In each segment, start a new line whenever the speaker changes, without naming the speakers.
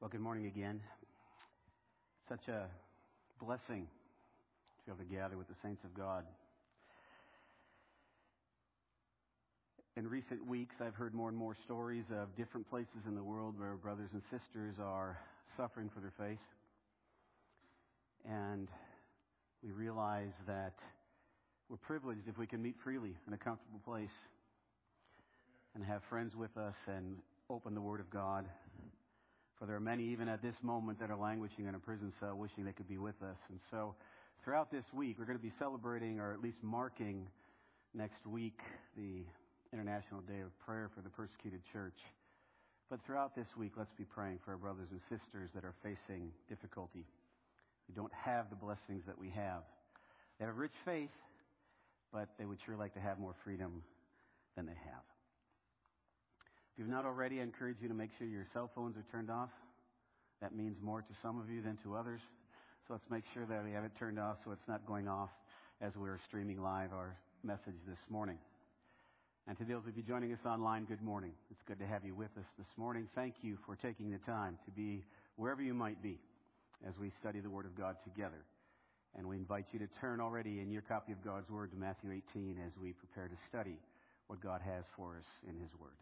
Well, good morning again. Such a blessing to be able to gather with the saints of God. In recent weeks, I've heard more and more stories of different places in the world where brothers and sisters are suffering for their faith. And we realize that we're privileged if we can meet freely in a comfortable place and have friends with us and open the Word of God. For there are many, even at this moment, that are languishing in a prison cell, wishing they could be with us. And so, throughout this week, we're going to be celebrating, or at least marking, next week, the International Day of Prayer for the Persecuted Church. But throughout this week, let's be praying for our brothers and sisters that are facing difficulty, who don't have the blessings that we have. They have a rich faith, but they would sure like to have more freedom than they have. If you've not already, I encourage you to make sure your cell phones are turned off. That means more to some of you than to others. So let's make sure that we have it turned off so it's not going off as we're streaming live our message this morning. And to those of you joining us online, good morning. It's good to have you with us this morning. Thank you for taking the time to be wherever you might be as we study the Word of God together. And we invite you to turn already in your copy of God's Word to Matthew 18 as we prepare to study what God has for us in His Word.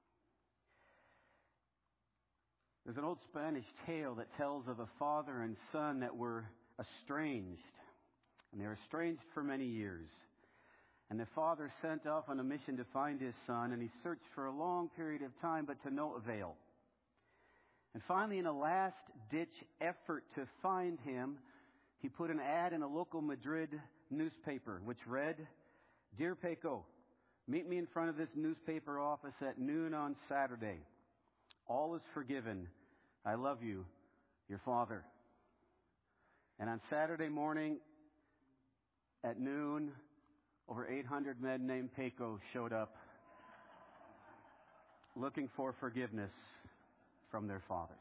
There's an old Spanish tale that tells of a father and son that were estranged. And they were estranged for many years. And the father sent off on a mission to find his son, and he searched for a long period of time, but to no avail. And finally, in a last-ditch effort to find him, he put an ad in a local Madrid newspaper, which read, "Dear Paco, meet me in front of this newspaper office at noon on Saturday. All is forgiven. I love you, your father." And on Saturday morning at noon, over 800 men named Paco showed up looking for forgiveness from their fathers.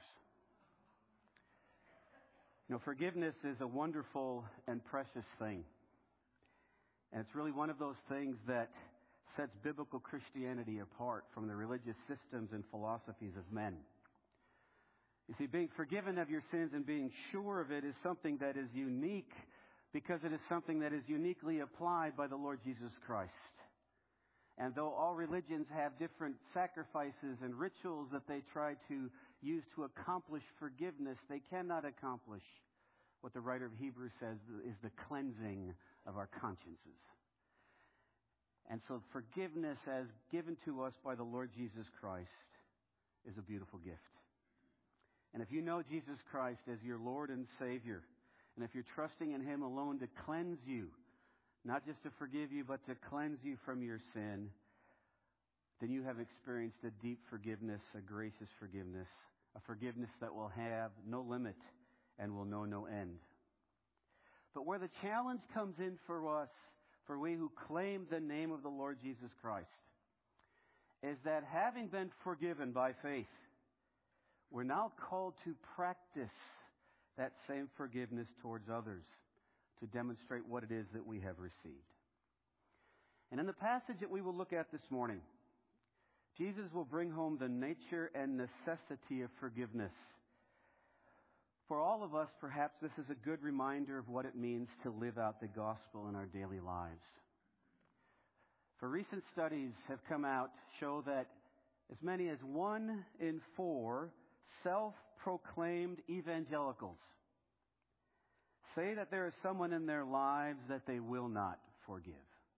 You know, forgiveness is a wonderful and precious thing. And it's really one of those things that sets biblical Christianity apart from the religious systems and philosophies of men. You see, being forgiven of your sins and being sure of it is something that is unique because it is something that is uniquely applied by the Lord Jesus Christ. And though all religions have different sacrifices and rituals that they try to use to accomplish forgiveness, they cannot accomplish what the writer of Hebrews says is the cleansing of our consciences. And so forgiveness as given to us by the Lord Jesus Christ is a beautiful gift. And if you know Jesus Christ as your Lord and Savior, and if you're trusting in Him alone to cleanse you, not just to forgive you, but to cleanse you from your sin, then you have experienced a deep forgiveness, a gracious forgiveness, a forgiveness that will have no limit and will know no end. But where the challenge comes in for us, for we who claim the name of the Lord Jesus Christ, is that having been forgiven by faith, we're now called to practice that same forgiveness towards others to demonstrate what it is that we have received. And in the passage that we will look at this morning, Jesus will bring home the nature and necessity of forgiveness. For all of us, perhaps this is a good reminder of what it means to live out the gospel in our daily lives. For recent studies have come out show that as many as 1 in 4 self-proclaimed evangelicals say that there is someone in their lives that they will not forgive.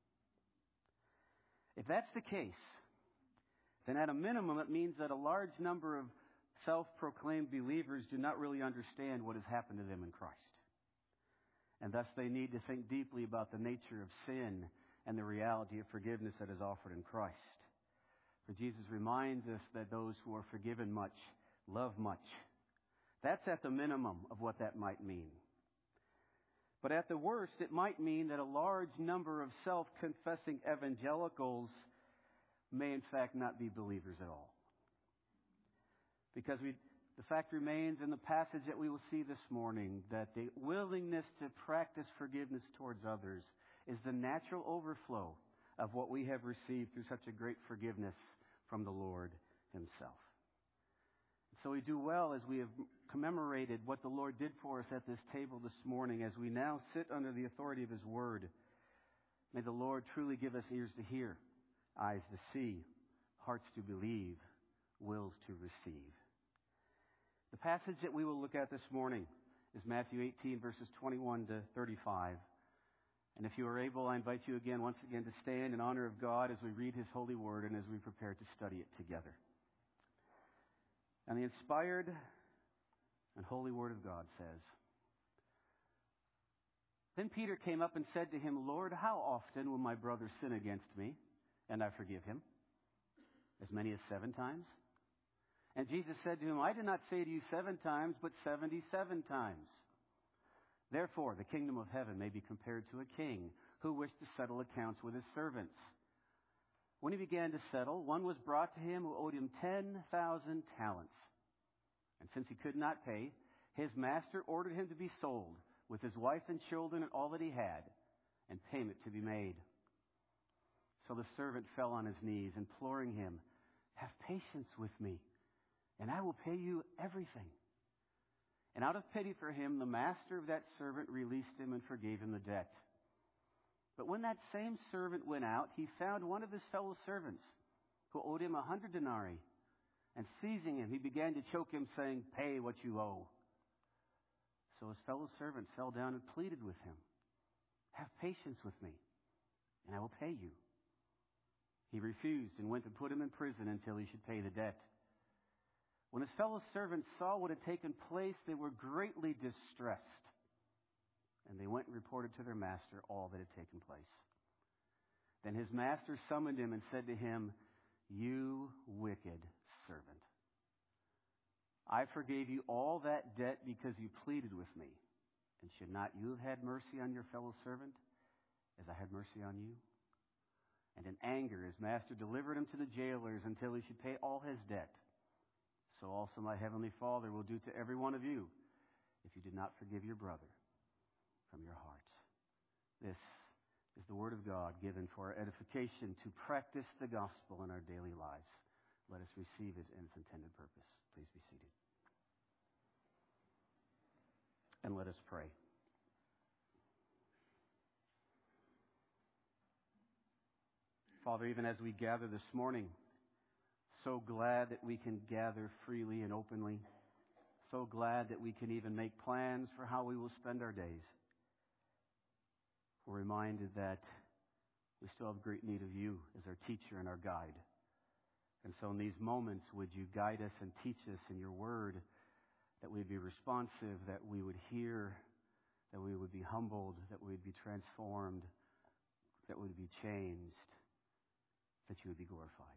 If that's the case, then at a minimum it means that a large number of self-proclaimed believers do not really understand what has happened to them in Christ. And thus they need to think deeply about the nature of sin and the reality of forgiveness that is offered in Christ. For Jesus reminds us that those who are forgiven much love much. That's at the minimum of what that might mean. But at the worst, it might mean that a large number of self-confessing evangelicals may in fact not be believers at all. Because the fact remains in the passage that we will see this morning that the willingness to practice forgiveness towards others is the natural overflow of what we have received through such a great forgiveness from the Lord Himself. So we do well as we have commemorated what the Lord did for us at this table this morning, as we now sit under the authority of His Word. May the Lord truly give us ears to hear, eyes to see, hearts to believe, wills to receive. The passage that we will look at this morning is Matthew 18, verses 21 to 35. And if you are able, I invite you once again to stand in honor of God as we read His holy word and as we prepare to study it together. And the inspired and holy word of God says, "Then Peter came up and said to him, 'Lord, how often will my brother sin against me, and I forgive him? As many as 7 times?' And Jesus said to him, 'I did not say to you 7 times, but 77 times. Therefore, the kingdom of heaven may be compared to a king who wished to settle accounts with his servants. When he began to settle, one was brought to him who owed him 10,000 talents. And since he could not pay, his master ordered him to be sold, with his wife and children and all that he had, and payment to be made. So the servant fell on his knees, imploring him, 'Have patience with me, and I will pay you everything.' And out of pity for him, the master of that servant released him and forgave him the debt. But when that same servant went out, he found one of his fellow servants who owed him 100 denarii. And seizing him, he began to choke him, saying, 'Pay what you owe.' So his fellow servant fell down and pleaded with him, 'Have patience with me, and I will pay you.' He refused and went and put him in prison until he should pay the debt. When his fellow servants saw what had taken place, they were greatly distressed. And they went and reported to their master all that had taken place. Then his master summoned him and said to him, 'You wicked servant, I forgave you all that debt because you pleaded with me. And should not you have had mercy on your fellow servant, as I had mercy on you?' And in anger his master delivered him to the jailers until he should pay all his debt. So also my heavenly Father will do to every one of you if you did not forgive your brother from your heart." This is the word of God given for our edification to practice the gospel in our daily lives. Let us receive it in its intended purpose. Please be seated. And let us pray. Father, even as we gather this morning, so glad that we can gather freely and openly. So glad that we can even make plans for how we will spend our days. We're reminded that we still have great need of you as our teacher and our guide. And so in these moments, would you guide us and teach us in your word, that we'd be responsive, that we would hear, that we would be humbled, that we would be transformed, that we would be changed, that you would be glorified.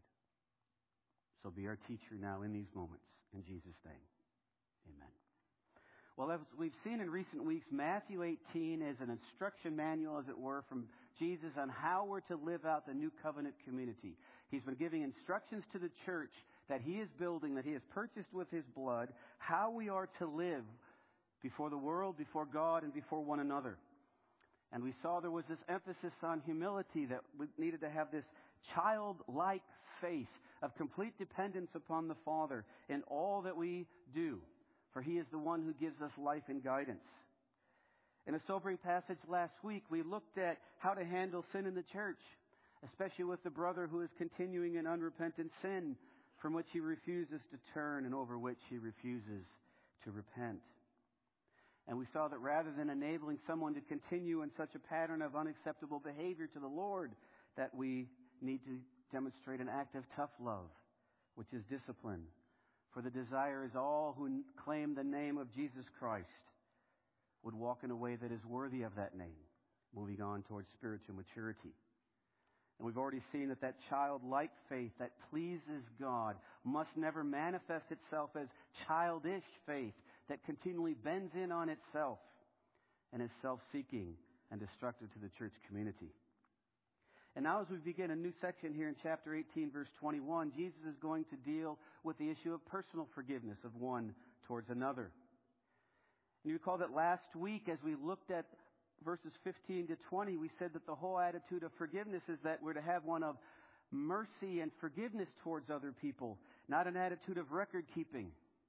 So be our teacher now in these moments. In Jesus' name, amen. Well, as we've seen in recent weeks, Matthew 18 is an instruction manual, as it were, from Jesus on how we're to live out the new covenant community. He's been giving instructions to the church that he is building, that he has purchased with his blood, how we are to live before the world, before God, and before one another. And we saw there was this emphasis on humility, that we needed to have this childlike faith of complete dependence upon the Father in all that we do, for he is the one who gives us life and guidance. In a sobering passage last week, we looked at how to handle sin in the church, especially with the brother who is continuing in unrepentant sin from which he refuses to turn and over which he refuses to repent. And we saw that rather than enabling someone to continue in such a pattern of unacceptable behavior to the Lord, that we need to demonstrate an act of tough love, which is discipline. For the desire is all who claim the name of Jesus Christ would walk in a way that is worthy of that name, moving on towards spiritual maturity. And we've already seen that childlike faith that pleases God must never manifest itself as childish faith that continually bends in on itself and is self-seeking and destructive to the church community. And now as we begin a new section here in chapter 18, verse 21, Jesus is going to deal with the issue of personal forgiveness of one towards another. And you recall that last week as we looked at verses 15 to 20, we said that the whole attitude of forgiveness is that we're to have one of mercy and forgiveness towards other people, not an attitude of record keeping.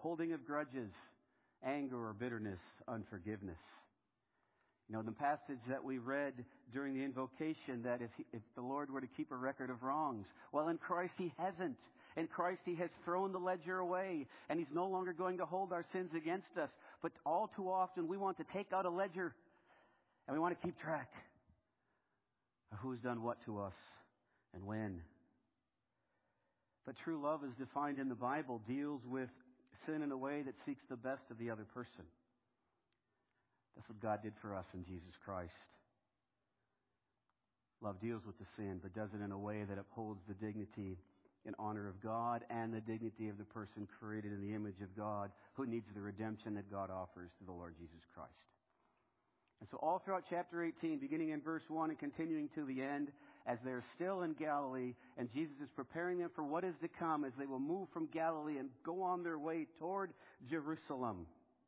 holding of grudges, anger or bitterness, unforgiveness. You know, the passage that we read during the invocation, that if the Lord were to keep a record of wrongs, well, in Christ He hasn't. In Christ He has thrown the ledger away, and He's no longer going to hold our sins against us. But all too often we want to take out a ledger, and we want to keep track of who's done what to us and when. But true love, as defined in the Bible, deals with sin in a way that seeks the best of the other person. That's what God did for us in Jesus Christ. Love deals with the sin, but does it in a way that upholds the dignity and honor of God and the dignity of the person created in the image of God, who needs the redemption that God offers through the Lord Jesus Christ. And so all throughout chapter 18, beginning in verse 1 and continuing to the end, as they're still in Galilee, and Jesus is preparing them for what is to come as they will move from Galilee and go on their way toward Jerusalem,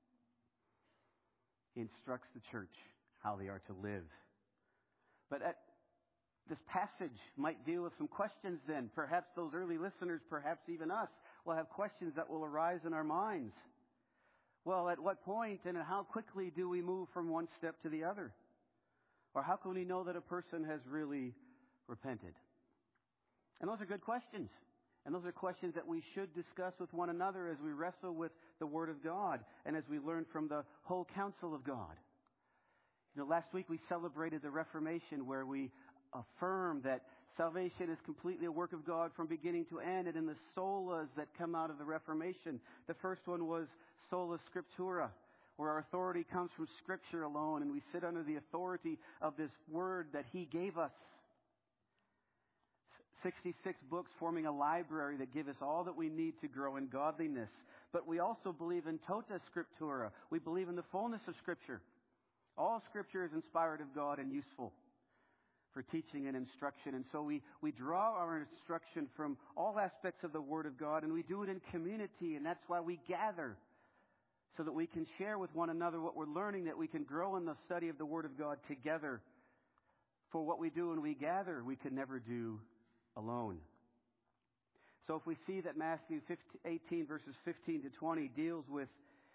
He instructs the church how they are to live. But this passage might deal with some questions then. Perhaps those early listeners, perhaps even us, will have questions that will arise in our minds. Well, at what point and how quickly do we move from one step to the other? Or how can we know that a person has really repented? And those are good questions. And those are questions that we should discuss with one another as we wrestle with the Word of God and as we learn from the whole counsel of God. You know, last week we celebrated the Reformation, where we affirmed that salvation is completely a work of God from beginning to end, and in the solas that come out of the Reformation. The first one was sola scriptura, where our authority comes from Scripture alone, and we sit under the authority of this Word that He gave us. 66 books forming a library that give us all that we need to grow in godliness. But we also believe in tota scriptura. We believe in the fullness of Scripture. All Scripture is inspired of God and useful for teaching and instruction. And so we draw our instruction from all aspects of the Word of God, and we do it in community, and that's why we gather, so that we can share with one another what we're learning, that we can grow in the study of the Word of God together. For what we do when we gather, we could never do alone. So if we see that Matthew 18 verses 15 to 20 deals with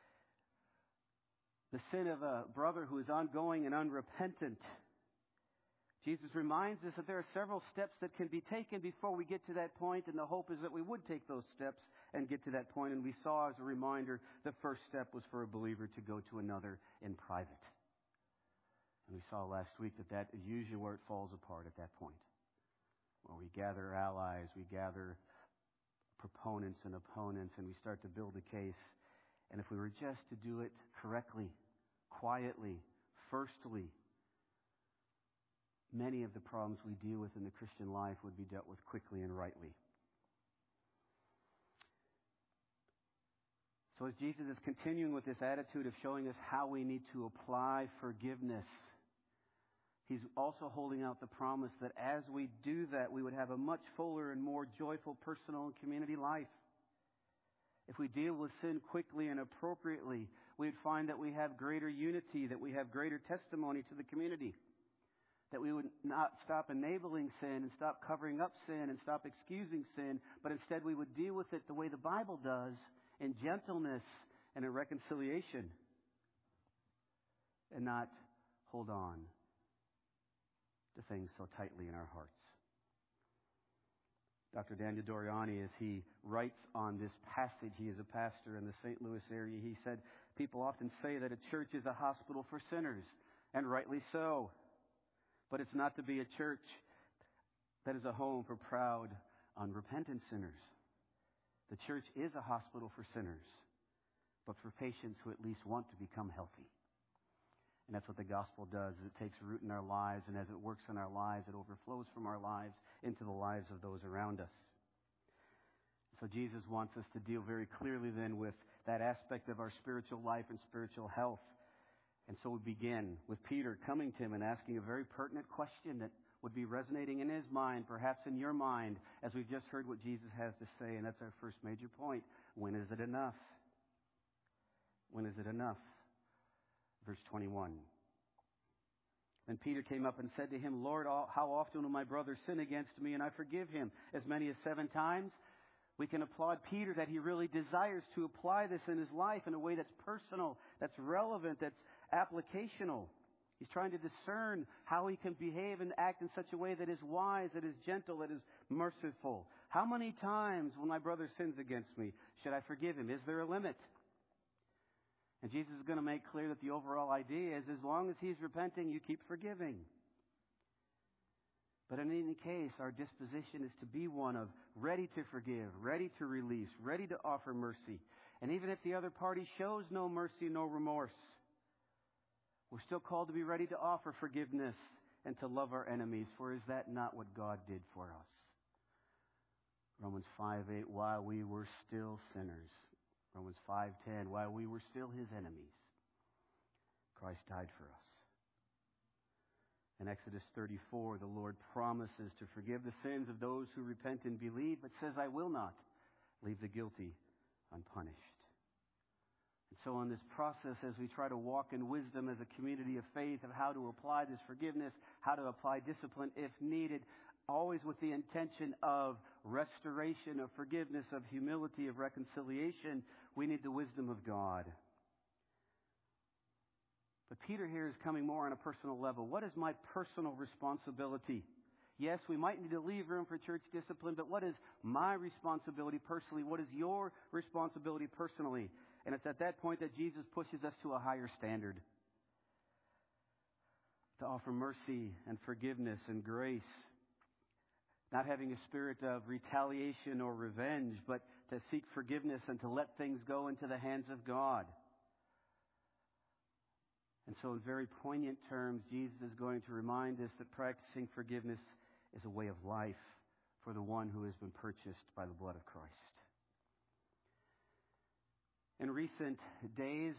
the sin of a brother who is ongoing and unrepentant, Jesus reminds us that there are several steps that can be taken before we get to that point, and the hope is that we would take those steps and get to that point. And we saw, as a reminder, the first step was for a believer to go to another in private. And we saw last week that is usually where it falls apart at that point, where we gather allies, we gather proponents and opponents, and we start to build a case. And if we were just to do it correctly, quietly, firstly, many of the problems we deal with in the Christian life would be dealt with quickly and rightly. So as Jesus is continuing with this attitude of showing us how we need to apply forgiveness, He's also holding out the promise that as we do that, we would have a much fuller and more joyful personal and community life. If we deal with sin quickly and appropriately, we'd find that we have greater unity, that we have greater testimony to the community, that we would not stop enabling sin and stop covering up sin and stop excusing sin, but instead we would deal with it the way the Bible does, in gentleness and in reconciliation, and not hold on to things so tightly in our hearts. Dr. Daniel Doriani, as he writes on this passage, he is a pastor in the St. Louis area, he said, people often say that a church is a hospital for sinners, and rightly so. But it's not to be a church that is a home for proud, unrepentant sinners. The church is a hospital for sinners, but for patients who at least want to become healthy. And that's what the gospel does. It takes root in our lives, and as it works in our lives, it overflows from our lives into the lives of those around us. So Jesus wants us to deal very clearly then with that aspect of our spiritual life and spiritual health. And so we begin with Peter coming to him and asking a very pertinent question that would be resonating in his mind, perhaps in your mind, as we've just heard what Jesus has to say. And that's our first major point. When is it enough? When is it enough? Verse 21. Then Peter came up and said to him, Lord, how often will my brother sin against me and I forgive him? As many as 7 times? We can applaud Peter that he really desires to apply this in his life in a way that's personal, that's relevant, that's applicational. He's trying to discern how he can behave and act in such a way that is wise, that is gentle, that is merciful. How many times when my brother sins against me should I forgive him? Is there a limit? And Jesus is going to make clear that the overall idea is as long as he's repenting, you keep forgiving. But in any case, our disposition is to be one of ready to forgive, ready to release, ready to offer mercy. And even if the other party shows no mercy, no remorse, we're still called to be ready to offer forgiveness and to love our enemies. For is that not what God did for us? Romans 5:8, while we were still sinners. Romans 5:10, while we were still his enemies, Christ died for us. In Exodus 34, the Lord promises to forgive the sins of those who repent and believe, but says, I will not leave the guilty unpunished. And so in this process, as we try to walk in wisdom as a community of faith of how to apply this forgiveness, how to apply discipline if needed, always with the intention of restoration, of forgiveness, of humility, of reconciliation, we need the wisdom of God. But Peter here is coming more on a personal level. What is my personal responsibility? Yes, we might need to leave room for church discipline, but what is my responsibility personally? What is your responsibility personally? And it's at that point that Jesus pushes us to a higher standard. To offer mercy and forgiveness and grace. Not having a spirit of retaliation or revenge, but to seek forgiveness and to let things go into the hands of God. And so in very poignant terms, Jesus is going to remind us that practicing forgiveness is a way of life for the one who has been purchased by the blood of Christ. In recent days,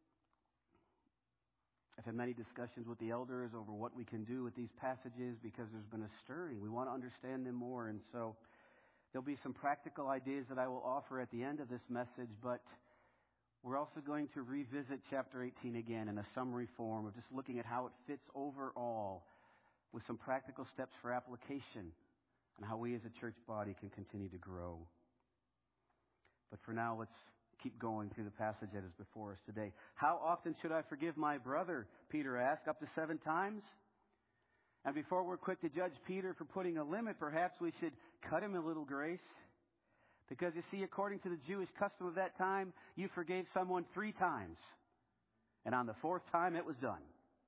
I've had many discussions with the elders over what we can do with these passages because there's been a stirring. We want to understand them more. And so there'll be some practical ideas that I will offer at the end of this message, but we're also going to revisit chapter 18 again in a summary form of just looking at how it fits overall with some practical steps for application and how we as a church body can continue to grow. But for now, let's keep going through the passage that is before us today. How often should I forgive my brother? Peter asked. Up to 7 times? And before we're quick to judge Peter for putting a limit, perhaps we should cut him a little grace. Because you see, according to the Jewish custom of that time, you forgave someone 3 times. And on the 4th time, it was done.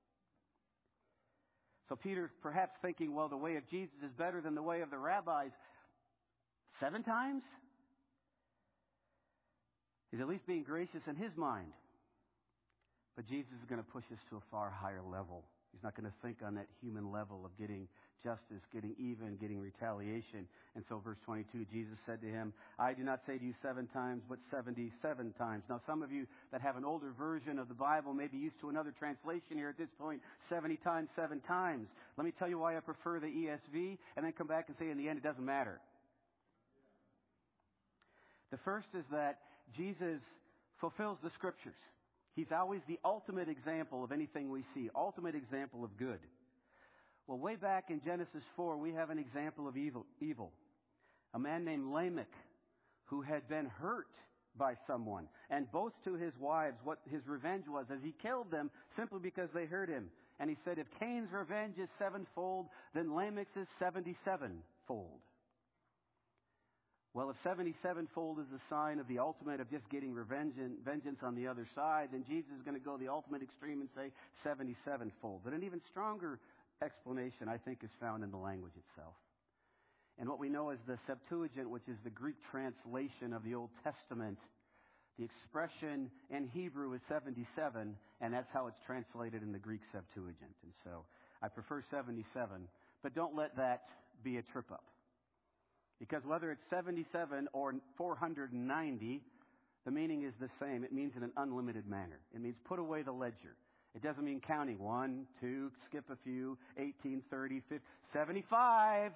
So Peter, perhaps thinking, well, the way of Jesus is better than the way of the rabbis. 7 times? He's at least being gracious in his mind. But Jesus is going to push us to a far higher level. He's not going to think on that human level of getting justice, getting even, getting retaliation. And so verse 22, Jesus said to him, I do not say to you 7 times, but 77 times. Now some of you that have an older version of the Bible may be used to another translation here at this point, 70 times, 7 times. Let me tell you why I prefer the ESV, and then come back and say in the end it doesn't matter. The first is that Jesus fulfills the Scriptures. He's always the ultimate example of anything we see, ultimate example of good. Well, way back in Genesis 4, we have an example of evil. A man named Lamech who had been hurt by someone and boasts to his wives what his revenge was as he killed them simply because they hurt him. And he said, if Cain's revenge is 7-fold, then Lamech's is 77-fold. Well, if 77-fold is the sign of the ultimate of just getting vengeance on the other side, then Jesus is going to go the ultimate extreme and say 77-fold. But an even stronger explanation, I think, is found in the language itself. And what we know as the Septuagint, which is the Greek translation of the Old Testament, the expression in Hebrew is 77, and that's how it's translated in the Greek Septuagint. And so I prefer 77, but don't let that be a trip-up. Because whether it's 77 or 490, the meaning is the same. It means in an unlimited manner. It means put away the ledger. It doesn't mean counting 1, 2, skip a few, 18, 30, 50, 75.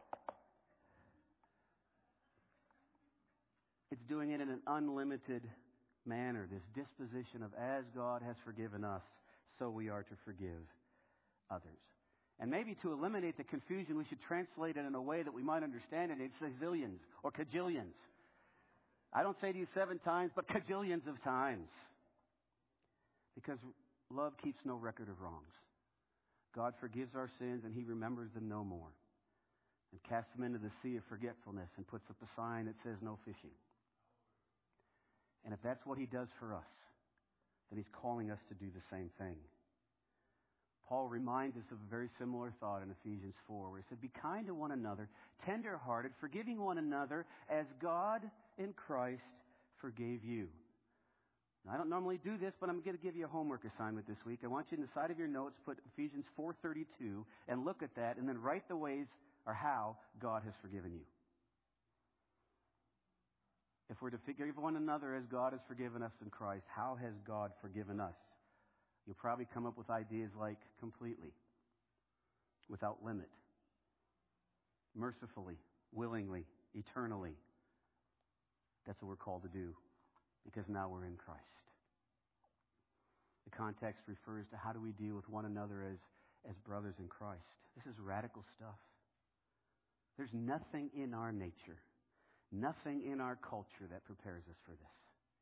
It's doing it in an unlimited manner. This disposition of as God has forgiven us, so we are to forgive others. And maybe to eliminate the confusion, we should translate it in a way that we might understand it. It's zillions or cajillions. I don't say to you 7 times, but cajillions of times. Because love keeps no record of wrongs. God forgives our sins and He remembers them no more. And casts them into the sea of forgetfulness and puts up a sign that says no fishing. And if that's what He does for us, then He's calling us to do the same thing. Paul reminds us of a very similar thought in Ephesians 4, where he said, be kind to one another, tender-hearted, forgiving one another, as God in Christ forgave you. Now, I don't normally do this, but I'm going to give you a homework assignment this week. I want you in the side of your notes, put Ephesians 4:32, and look at that, and then write the ways or how God has forgiven you. If we're to forgive one another as God has forgiven us in Christ, how has God forgiven us? You'll probably come up with ideas like completely, without limit, mercifully, willingly, eternally. That's what we're called to do, because now we're in Christ. The context refers to how do we deal with one another as brothers in Christ. This is radical stuff. There's nothing in our nature, nothing in our culture that prepares us for this.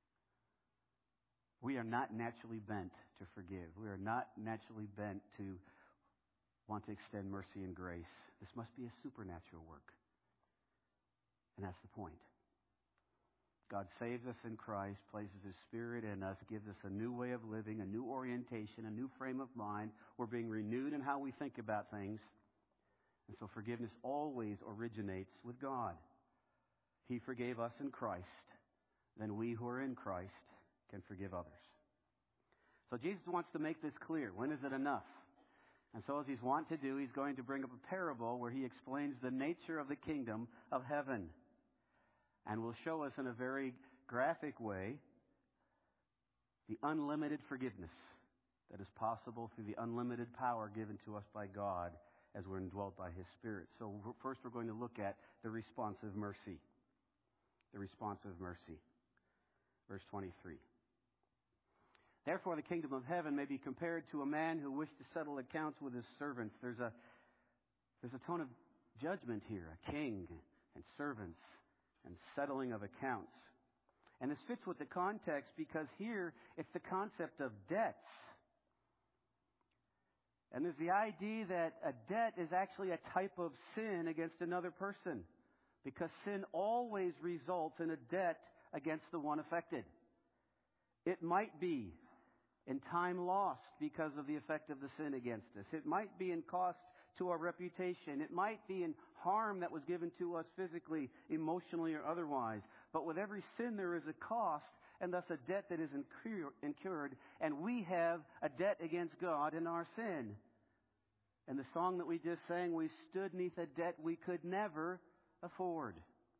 We are not naturally bent to forgive. We are not naturally bent to want to extend mercy and grace. This must be a supernatural work. And that's the point. God saves us in Christ, places His Spirit in us, gives us a new way of living, a new orientation, a new frame of mind. We're being renewed in how we think about things. And so forgiveness always originates with God. He forgave us in Christ. Then we who are in Christ can forgive others. So Jesus wants to make this clear. When is it enough? And so as He's wont to do, He's going to bring up a parable where He explains the nature of the kingdom of heaven. And will show us in a very graphic way the unlimited forgiveness that is possible through the unlimited power given to us by God as we're indwelt by His Spirit. So first we're going to look at the responsive mercy. The responsive mercy. Verse 23. Therefore the kingdom of heaven may be compared to a man who wished to settle accounts with his servants. There's a tone of judgment here. A king and servants and settling of accounts. And this fits with the context because here it's the concept of debts. And there's the idea that a debt is actually a type of sin against another person, because sin always results in a debt against the one affected. It might be in time lost because of the effect of the sin against us. It might be in cost to our reputation. It might be in harm that was given to us physically, emotionally, or otherwise. But with every sin there is a cost, and thus a debt that is incurred, and we have a debt against God in our sin. And the song that we just sang, we stood neath a debt we could never afford.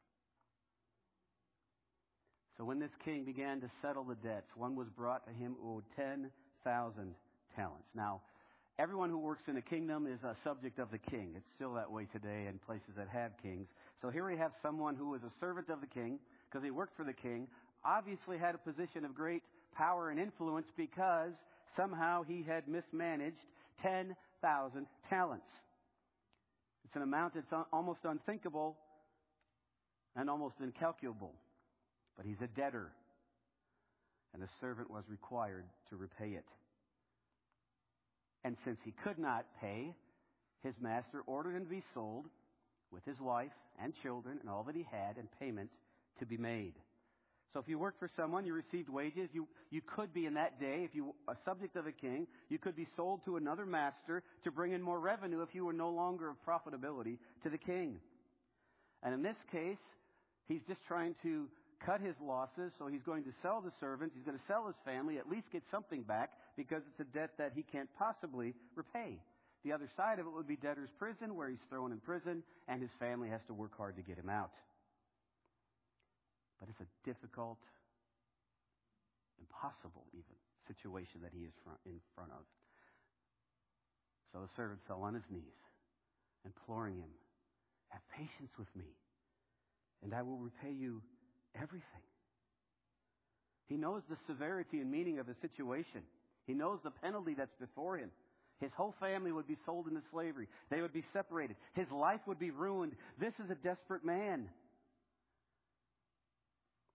So when this king began to settle the debts, one was brought to him who owed 10,000 talents. Now, everyone who works in a kingdom is a subject of the king. It's still that way today in places that have kings. So here we have someone who was a servant of the king because he worked for the king, obviously had a position of great power and influence because somehow he had mismanaged 10,000 talents. It's an amount that's almost unthinkable and almost incalculable. But he's a debtor, and the servant was required to repay it. And since he could not pay, his master ordered him to be sold with his wife and children and all that he had, and payment to be made. So if you worked for someone, you received wages. You could be in that day, if you were a subject of a king, you could be sold to another master to bring in more revenue if you were no longer of profitability to the king. And in this case, he's just trying to cut his losses, so he's going to sell the servants, he's going to sell his family, at least get something back, because it's a debt that he can't possibly repay. The other side of it would be debtor's prison, where he's thrown in prison, and his family has to work hard to get him out. But it's a difficult, impossible even, situation that he is in front of. So the servant fell on his knees, imploring him, "Have patience with me, and I will repay you everything." He knows the severity and meaning of the situation. He knows the penalty that's before him. His whole family would be sold into slavery. They would be separated. His life would be ruined. This is a desperate man.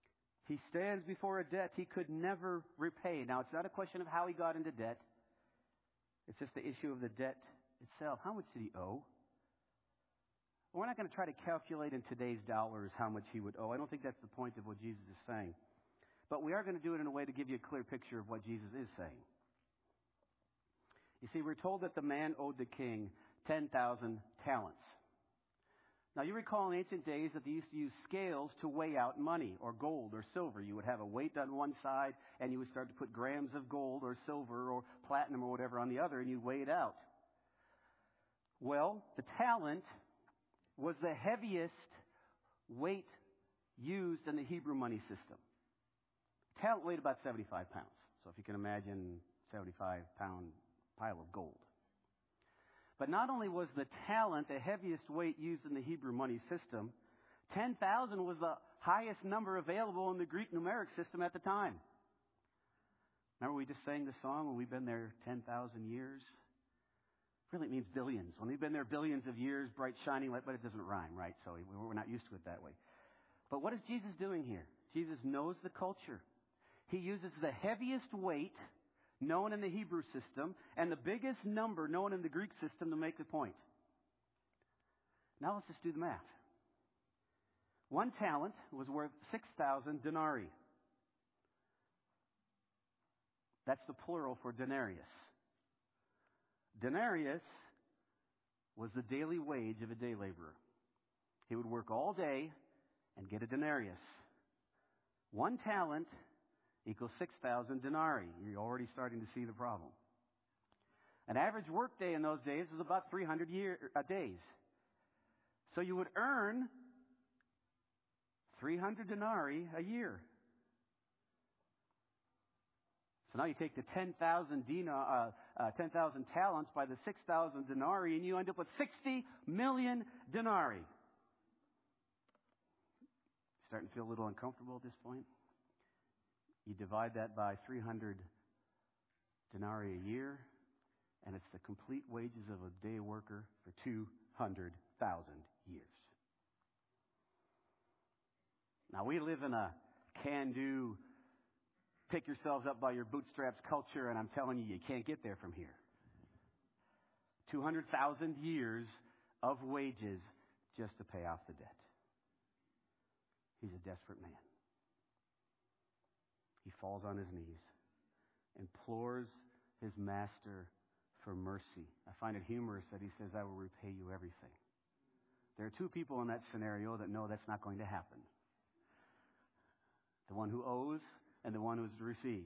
He stands before a debt he could never repay. Now, it's not a question of how he got into debt. It's just the issue of the debt itself. How much did he owe? We're not going to try to calculate in today's dollars how much he would owe. I don't think that's the point of what Jesus is saying. But we are going to do it in a way to give you a clear picture of what Jesus is saying. You see, we're told that the man owed the king 10,000 talents. Now, you recall in ancient days that they used to use scales to weigh out money or gold or silver. You would have a weight on one side, and you would start to put grams of gold or silver or platinum or whatever on the other, and you'd weigh it out. Well, the talent was the heaviest weight used in the Hebrew money system. Talent weighed about 75 pounds. So if you can imagine a 75-pound pile of gold. But not only was the talent the heaviest weight used in the Hebrew money system, 10,000 was the highest number available in the Greek numeric system at the time. Remember we just sang the song when we've been there 10,000 years? Really, it means billions. When we've been there billions of years, bright, shining light, but it doesn't rhyme, right? So we're not used to it that way. But what is Jesus doing here? Jesus knows the culture. He uses the heaviest weight known in the Hebrew system and the biggest number known in the Greek system to make the point. Now let's just do the math. One talent was worth 6,000 denarii. That's the plural for denarius. Denarius was the daily wage of a day laborer. He would work all day and get a denarius. One talent equals 6,000 denarii. You're already starting to see the problem. An average work day in those days was about 300 days. So you would earn 300 denarii a year. So now you take the 10,000 talents by the 6,000 denarii, and you end up with 60 million denarii. Starting to feel a little uncomfortable at this point? You divide that by 300 denarii a year, and it's the complete wages of a day worker for 200,000 years. Now, we live in a can-do, pick yourselves up by your bootstraps culture, and I'm telling you, you can't get there from here. 200,000 years of wages just to pay off the debt. He's a desperate man. He falls on his knees, implores his master for mercy. I find it humorous that he says, I will repay you everything. There are two people in that scenario that know that's not going to happen. The one who owes and the one who is to receive.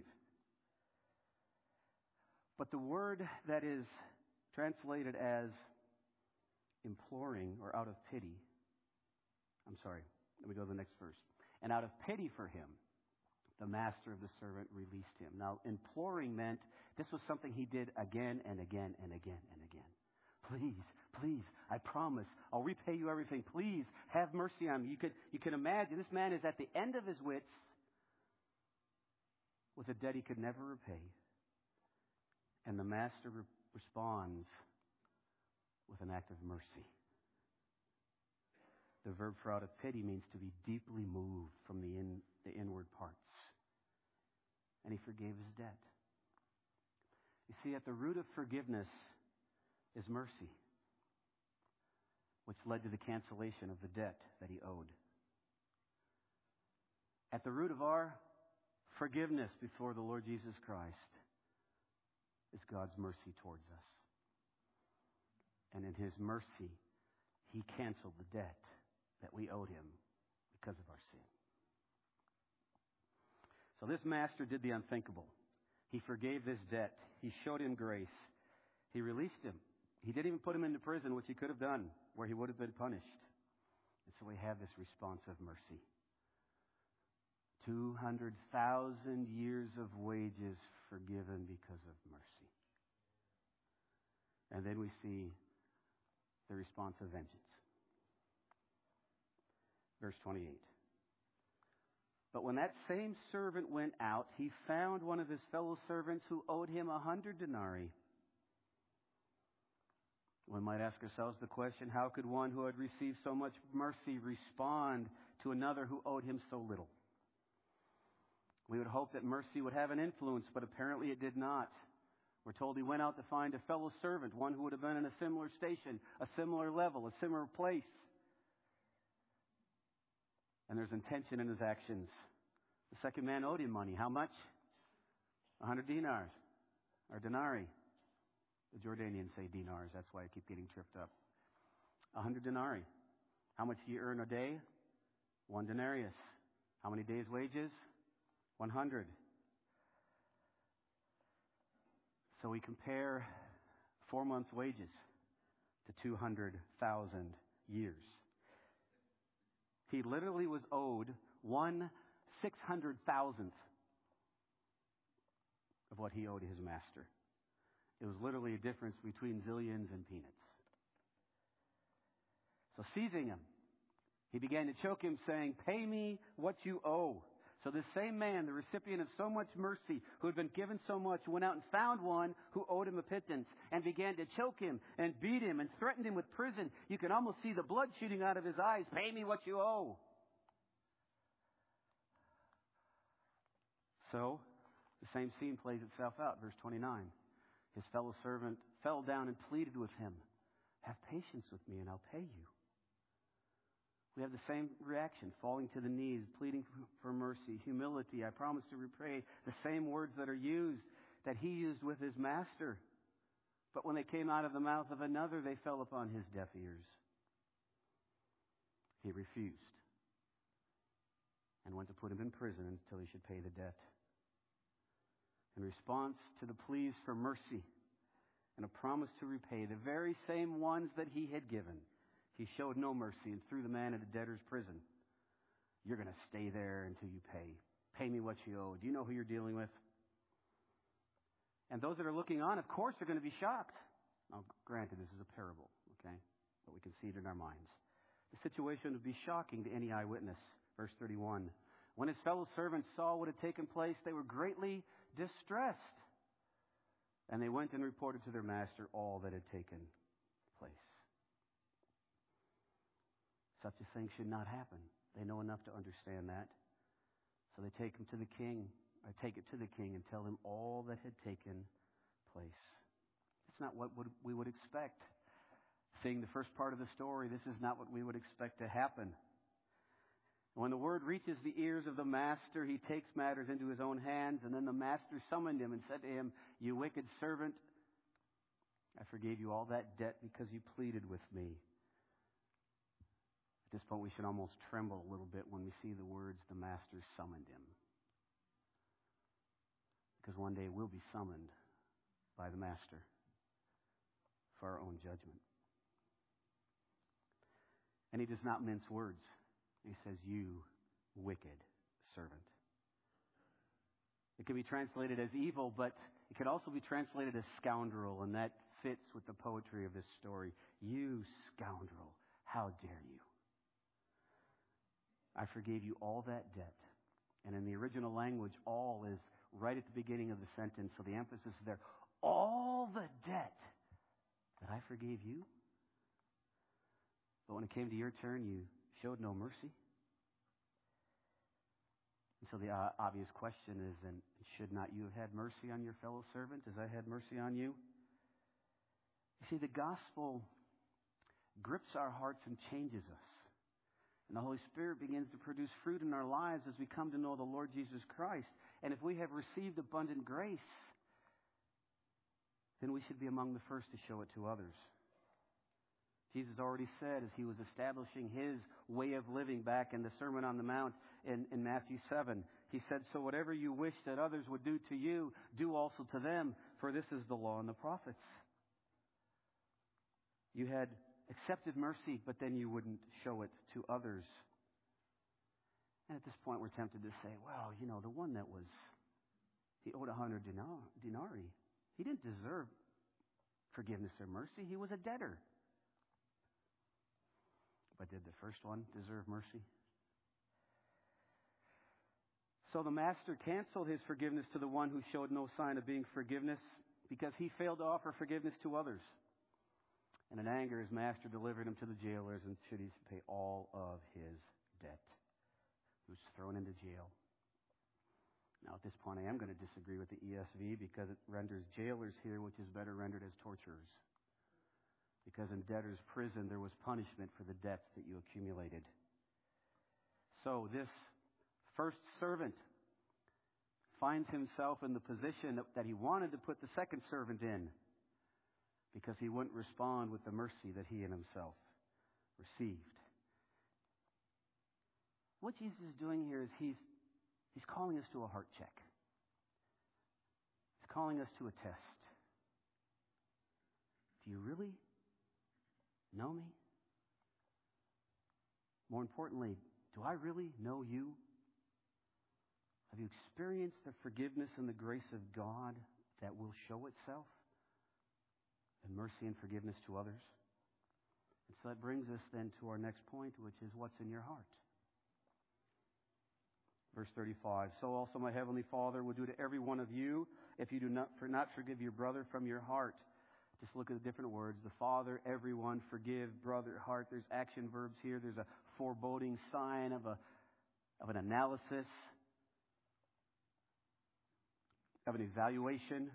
But the word that is translated as imploring or out of pity, let me go to the next verse. And out of pity for him, the master of the servant released him. Now, imploring meant this was something he did again and again and again and again. Please, please, I promise, I'll repay you everything. Please, have mercy on me. You can imagine this man is at the end of his wits with a debt he could never repay. And the master responds with an act of mercy. The verb for out of pity means to be deeply moved from the inward parts. And he forgave his debt. You see, at the root of forgiveness is mercy, which led to the cancellation of the debt that he owed. At the root of our forgiveness before the Lord Jesus Christ is God's mercy towards us. And in his mercy, he canceled the debt that we owed him because of our sin. So this master did the unthinkable. He forgave this debt. He showed him grace. He released him. He didn't even put him into prison, which he could have done, where he would have been punished. And so we have this response of mercy. 200,000 years of wages forgiven because of mercy. And then we see the response of vengeance. Verse 28. But when that same servant went out, he found one of his fellow servants who owed him 100 denarii. We might ask ourselves the question, how could one who had received so much mercy respond to another who owed him so little? We would hope that mercy would have an influence, but apparently it did not. We're told he went out to find a fellow servant, one who would have been in a similar station, a similar level, a similar place. And there's intention in his actions. The second man owed him money. How much? 100 dinars, or denarii. The Jordanians say dinars. That's why I keep getting tripped up. 100 denarii. How much do you earn a day? 1 denarius. How many days' wages? 100. So we compare 4 months' wages to 200,000 years. He literally was owed 1/600,000th of what he owed his master. It was literally a difference between zillions and peanuts. So seizing him, he began to choke him, saying, "Pay me what you owe." So this same man, the recipient of so much mercy, who had been given so much, went out and found one who owed him a pittance and began to choke him and beat him and threatened him with prison. You can almost see the blood shooting out of his eyes. "Pay me what you owe." So the same scene plays itself out. Verse 29. His fellow servant fell down and pleaded with him, "Have patience with me and I'll pay you." We have the same reaction, falling to the knees, pleading for mercy, humility. I promise to repay. The same words that are used, that he used with his master. But when they came out of the mouth of another, they fell upon his deaf ears. He refused and went to put him in prison until he should pay the debt. In response to the pleas for mercy and a promise to repay the very same ones that he had given, he showed no mercy and threw the man into debtor's prison. "You're going to stay there until you pay. Pay me what you owe." Do you know who you're dealing with? And those that are looking on, of course, are going to be shocked. Now, granted, this is a parable, okay? But we can see it in our minds. The situation would be shocking to any eyewitness. Verse 31. When his fellow servants saw what had taken place, they were greatly distressed. And they went and reported to their master all that had taken place. Such a thing should not happen. They know enough to understand that. So they take him to the king, or take it to the king and tell him all that had taken place. It's not what we would expect. Seeing the first part of the story, this is not what we would expect to happen. When the word reaches the ears of the master, he takes matters into his own hands, and then the master summoned him and said to him, "You wicked servant, I forgave you all that debt because you pleaded with me." At this point, we should almost tremble a little bit when we see the words, "the master summoned him." Because one day we'll be summoned by the master for our own judgment. And he does not mince words. He says, "You wicked servant." It can be translated as evil, but it could also be translated as scoundrel, and that fits with the poetry of this story. "You scoundrel, how dare you? I forgave you all that debt." And in the original language, all is right at the beginning of the sentence, so the emphasis is there. All the debt that I forgave you? But when it came to your turn, you showed no mercy. And so the obvious question is, then, should not you have had mercy on your fellow servant as I had mercy on you? You see, the gospel grips our hearts and changes us. And the Holy Spirit begins to produce fruit in our lives as we come to know the Lord Jesus Christ. And if we have received abundant grace, then we should be among the first to show it to others. Jesus already said, as he was establishing his way of living back in the Sermon on the Mount in Matthew 7, he said, "So whatever you wish that others would do to you, do also to them, for this is the law and the prophets." You had accepted mercy, but then you wouldn't show it to others. And at this point, we're tempted to say, well, the one that he owed 100 denarii. He didn't deserve forgiveness or mercy. He was a debtor. But did the first one deserve mercy? So the master canceled his forgiveness to the one who showed no sign of being forgiveness because he failed to offer forgiveness to others. And in anger, his master delivered him to the jailers and should he pay all of his debt. He was thrown into jail. Now, at this point, I am going to disagree with the ESV because it renders jailers here, which is better rendered as torturers. Because in debtor's prison, there was punishment for the debts that you accumulated. So this first servant finds himself in the position that he wanted to put the second servant in because he wouldn't respond with the mercy that he and himself received. What Jesus is doing here is he's calling us to a heart check. He's calling us to a test. Do you really know me? More importantly, do I really know you? Have you experienced the forgiveness and the grace of God that will show itself in mercy and forgiveness to others? And so that brings us then to our next point, which is what's in your heart. Verse 35, so also my heavenly Father will do to every one of you if you do not forgive your brother from your heart. Just look at the different words. The Father, everyone, forgive, brother, heart. There's action verbs here. There's a foreboding sign of an analysis, of an evaluation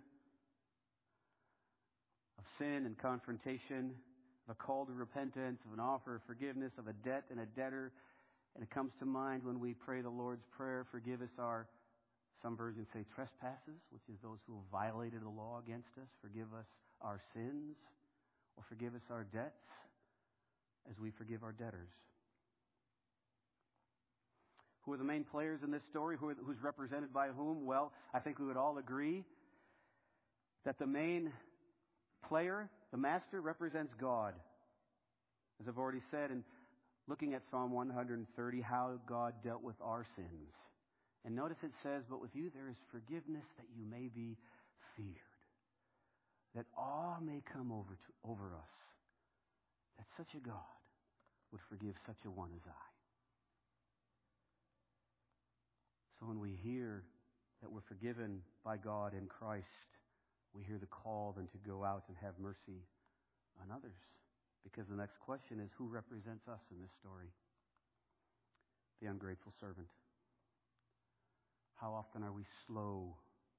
of sin and confrontation, of a call to repentance, of an offer of forgiveness, of a debt and a debtor. And it comes to mind when we pray the Lord's Prayer, forgive us our, some versions say trespasses, which is those who have violated the law against us. Forgive us our sins, or forgive us our debts as we forgive our debtors. Who are the main players in this story? Who's represented by whom? Well, I think we would all agree that the main player, the master, represents God. As I've already said, and looking at Psalm 130, how God dealt with our sins. And notice it says, but with you there is forgiveness that you may be feared, that awe may come over us, that such a God would forgive such a one as I. So when we hear that we're forgiven by God in Christ, we hear the call then to go out and have mercy on others. Because the next question is, who represents us in this story? The ungrateful servant. How often are we slow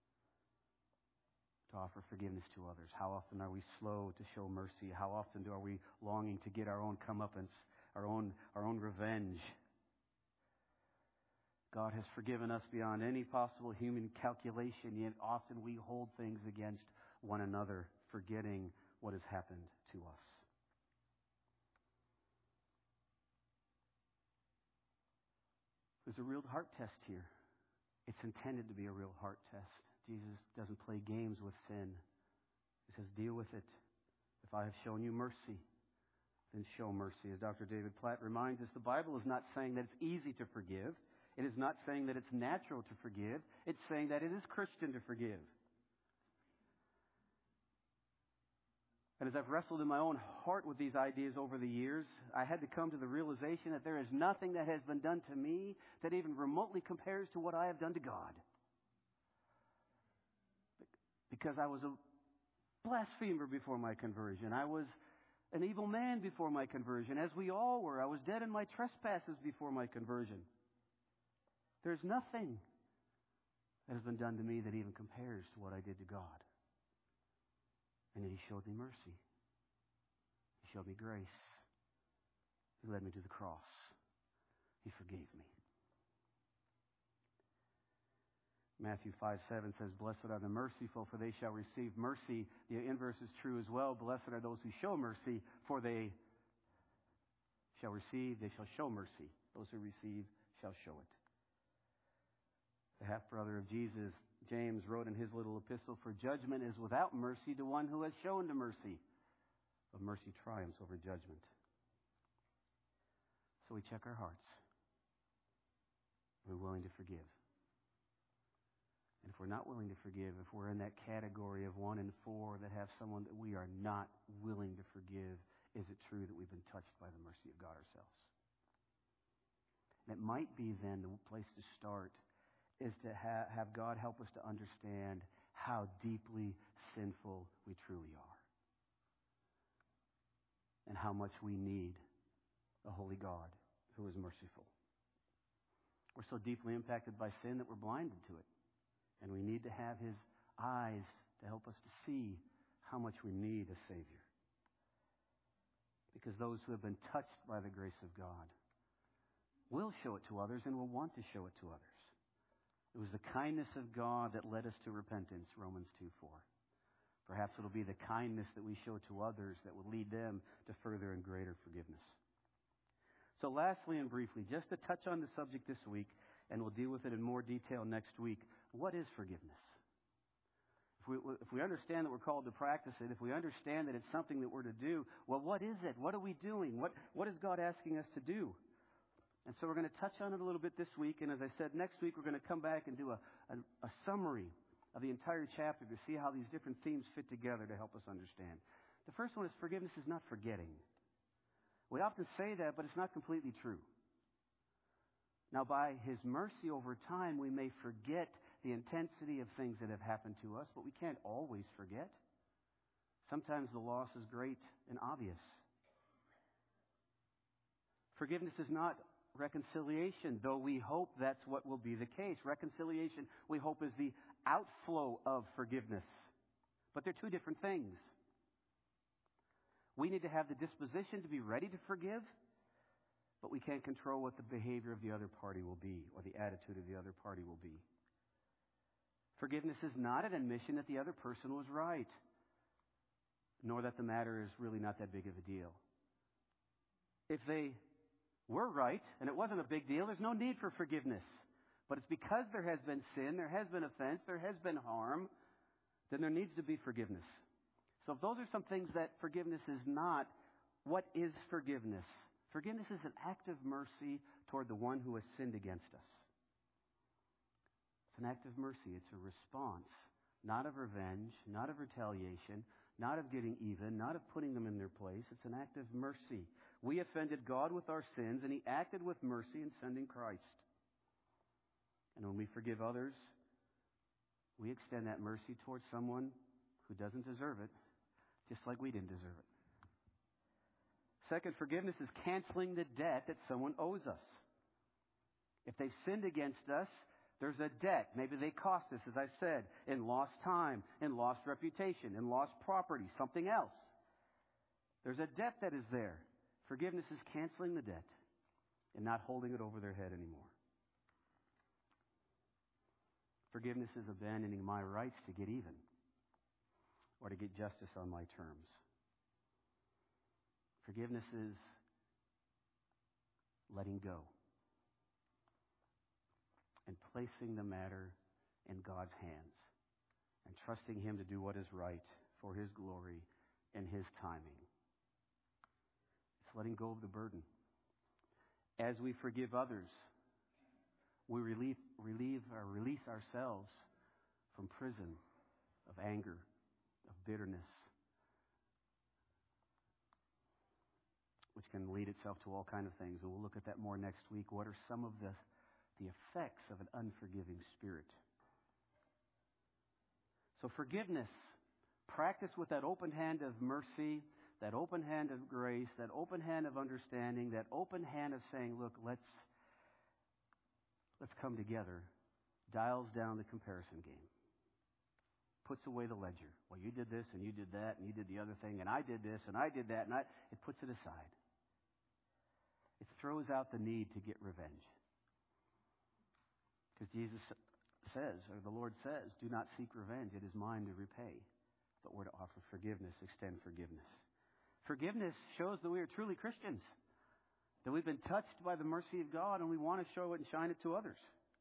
to offer forgiveness to others? How often are we slow to show mercy? How often are we longing to get our own comeuppance, our own revenge? God has forgiven us beyond any possible human calculation, yet often we hold things against one another, forgetting what has happened to us. There's a real heart test here. It's intended to be a real heart test. Jesus doesn't play games with sin. He says, deal with it. If I have shown you mercy, then show mercy. As Dr. David Platt reminds us, the Bible is not saying that it's easy to forgive. It is not saying that it's natural to forgive. It's saying that it is Christian to forgive. And as I've wrestled in my own heart with these ideas over the years, I had to come to the realization that there is nothing that has been done to me that even remotely compares to what I have done to God. Because I was a blasphemer before my conversion. I was an evil man before my conversion, as we all were. I was dead in my trespasses before my conversion. There's nothing that has been done to me that even compares to what I did to God. And yet He showed me mercy. He showed me grace. He led me to the cross. He forgave me. Matthew 5:7 says, blessed are the merciful, for they shall receive mercy. The inverse is true as well. Blessed are those who show mercy, for they shall receive, they shall show mercy. Those who receive shall show it. The half-brother of Jesus, James, wrote in his little epistle, for judgment is without mercy to one who has shown the mercy. But mercy triumphs over judgment. So we check our hearts. Are we willing to forgive? And if we're not willing to forgive, if we're in that category of 1 in 4 that have someone that we are not willing to forgive, is it true that we've been touched by the mercy of God ourselves? And it might be then the place to start is to have God help us to understand how deeply sinful we truly are. And how much we need a holy God who is merciful. We're so deeply impacted by sin that we're blinded to it. And we need to have His eyes to help us to see how much we need a Savior. Because those who have been touched by the grace of God will show it to others and will want to show it to others. It was the kindness of God that led us to repentance, Romans 2:4. Perhaps it'll be the kindness that we show to others that will lead them to further and greater forgiveness. So lastly and briefly, just to touch on the subject this week, and we'll deal with it in more detail next week, what is forgiveness? If we understand that we're called to practice it, if we understand that it's something that we're to do, well, what is it? What are we doing? What is God asking us to do? And so we're going to touch on it a little bit this week, and as I said, next week we're going to come back and do a summary of the entire chapter to see how these different themes fit together to help us understand. The first one is forgiveness is not forgetting. We often say that, but it's not completely true. Now, by His mercy over time, we may forget the intensity of things that have happened to us, but we can't always forget. Sometimes the loss is great and obvious. Forgiveness is not reconciliation, though we hope that's what will be the case. Reconciliation, we hope, is the outflow of forgiveness. But they're two different things. We need to have the disposition to be ready to forgive, but we can't control what the behavior of the other party will be or the attitude of the other party will be. Forgiveness is not an admission that the other person was right, nor that the matter is really not that big of a deal. If they were right and it wasn't a big deal, there's no need for forgiveness. But it's because there has been sin, there has been offense, there has been harm, then there needs to be forgiveness. So if those are some things that forgiveness is not, what is forgiveness? Forgiveness is an act of mercy toward the one who has sinned against us. It's an act of mercy. It's a response, not of revenge, not of retaliation, not of getting even, not of putting them in their place. It's an act of mercy. We offended God with our sins, and He acted with mercy in sending Christ. And when we forgive others, we extend that mercy towards someone who doesn't deserve it, just like we didn't deserve it. Second, forgiveness is canceling the debt that someone owes us. If they've sinned against us, there's a debt. Maybe they cost us, as I said, in lost time, in lost reputation, in lost property, something else. There's a debt that is there. Forgiveness is canceling the debt and not holding it over their head anymore. Forgiveness is abandoning my rights to get even or to get justice on my terms. Forgiveness is letting go and placing the matter in God's hands and trusting Him to do what is right for His glory and His timing. It's letting go of the burden. As we forgive others, we release ourselves from prison of anger, of bitterness, which can lead itself to all kinds of things. And we'll look at that more next week. What are some of the effects of an unforgiving spirit? So forgiveness, practice with that open hand of mercy, that open hand of grace, that open hand of understanding, that open hand of saying, look, let's come together, dials down the comparison game. Puts away the ledger. Well, you did this and you did that and you did the other thing and I did this and I did that and it puts it aside. It throws out the need to get revenge. Because Jesus says, or the Lord says, do not seek revenge. It is mine to repay. But we're to offer forgiveness, extend forgiveness. Forgiveness shows that we are truly Christians. That we've been touched by the mercy of God and we want to show it and shine it to others.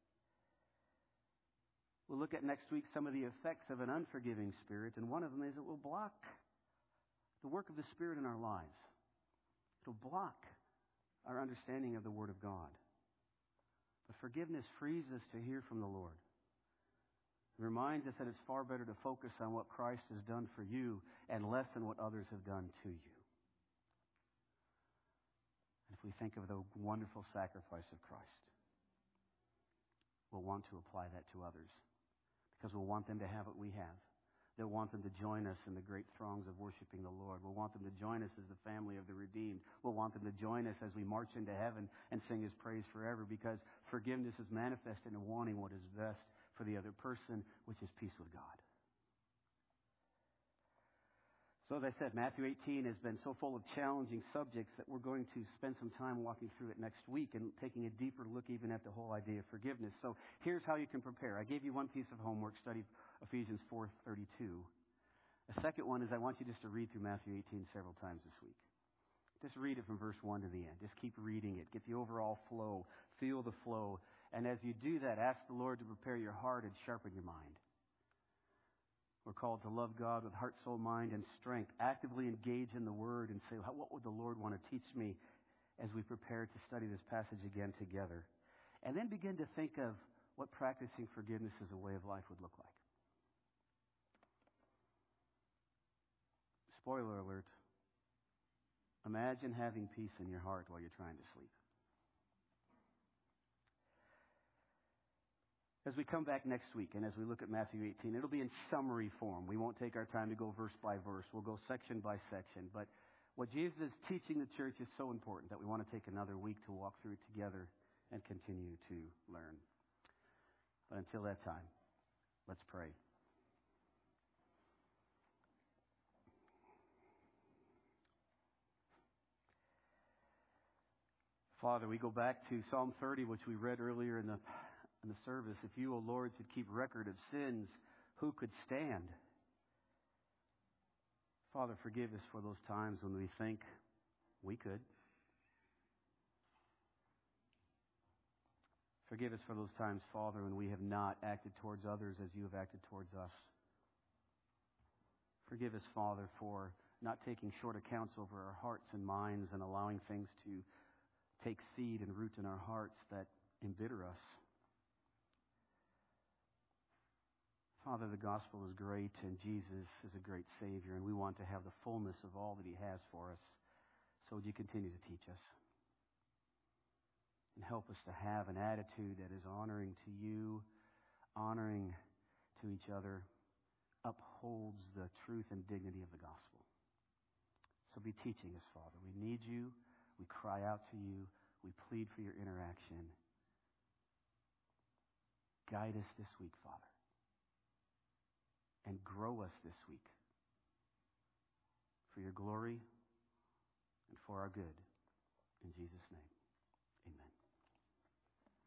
We'll look at next week some of the effects of an unforgiving spirit, and one of them is it will block the work of the Spirit in our lives. It'll block our understanding of the Word of God. But forgiveness frees us to hear from the Lord. It reminds us that it's far better to focus on what Christ has done for you and less on what others have done to you. And if we think of the wonderful sacrifice of Christ, we'll want to apply that to others. Because we'll want them to have what we have. They'll want them to join us in the great throngs of worshiping the Lord. We'll want them to join us as the family of the redeemed. We'll want them to join us as we march into heaven and sing His praise forever, because forgiveness is manifested in wanting what is best for the other person, which is peace with God. So as I said, Matthew 18 has been so full of challenging subjects that we're going to spend some time walking through it next week and taking a deeper look even at the whole idea of forgiveness. So here's how you can prepare. I gave you one piece of homework, study Ephesians 4:32. A second one is I want you just to read through Matthew 18 several times this week. Just read it from verse 1 to the end. Just keep reading it. Get the overall flow. Feel the flow. And as you do that, ask the Lord to prepare your heart and sharpen your mind. We're called to love God with heart, soul, mind, and strength. Actively engage in the Word and say, what would the Lord want to teach me as we prepare to study this passage again together? And then begin to think of what practicing forgiveness as a way of life would look like. Spoiler alert. Imagine having peace in your heart while you're trying to sleep. As we come back next week and as we look at Matthew 18, it'll be in summary form. We won't take our time to go verse by verse. We'll go section by section. But what Jesus is teaching the church is so important that we want to take another week to walk through it together and continue to learn. But until that time, let's pray. Father, we go back to Psalm 30, which we read earlier in the service. If you, O Lord, should keep record of sins, who could stand? Father, forgive us for those times when we think we could. Forgive us for those times, Father, when we have not acted towards others as you have acted towards us. Forgive us, Father, for not taking short accounts over our hearts and minds and allowing things to take seed and root in our hearts that embitter us. Father, the gospel is great and Jesus is a great Savior, and we want to have the fullness of all that He has for us. So would you continue to teach us and help us to have an attitude that is honoring to you, honoring to each other, upholds the truth and dignity of the gospel. So be teaching us, Father. We need you. We cry out to you. We plead for your interaction. Guide us this week, Father. And grow us this week for your glory and for our good. In Jesus' name.